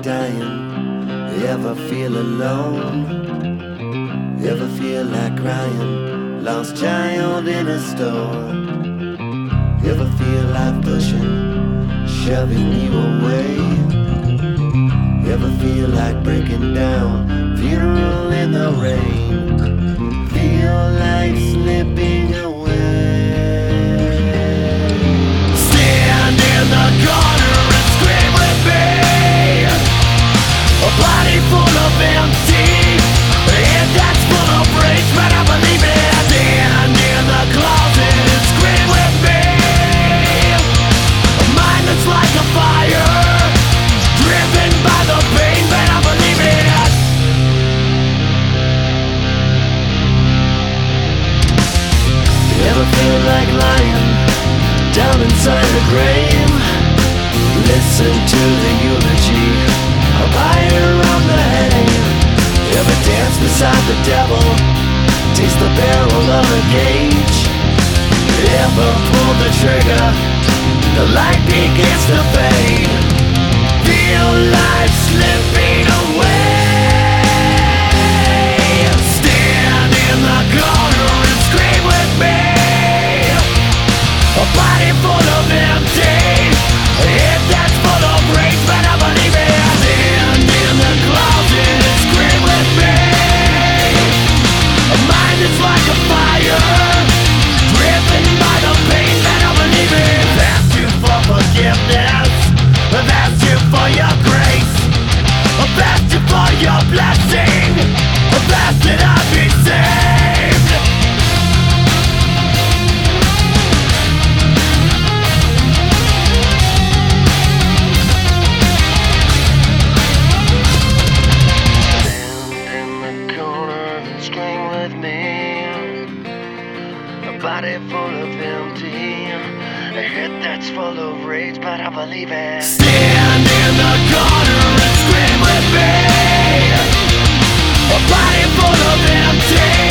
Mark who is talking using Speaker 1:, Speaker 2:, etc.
Speaker 1: dying? Ever feel alone? Ever feel like crying? Lost child in a store? Ever feel like pushing, shoving you away? Ever feel like breaking down? Funeral in the rain? Feel like slipping away? Stand in the corner and scream with me. A body full of empty, a head that's full of rage, but I believe it. Stand in the closet and scream with me. A mind that's like a fire, driven by the pain, but I believe it. Ever feel like lying down inside the grave? Listen to the eulogy, a fire on the hay. Ever dance beside the devil, taste the barrel of a gauge? Ever pull the trigger, the light begins to fade? Feel life slipping away? Stand in the corner and scream with me. A body full of empty, a head that's full of rage, but I believe it. Stand in the closet and scream with me. A mind that's like a fire, driven by the pain, but I believe it. I've asked you for forgiveness, I've asked you for your grace, I've asked you for your blessing, I've asked that I be saved. Body full of empty, a head that's full of rage, but I believe it. Stand in the corner and scream with me. A body full of empty,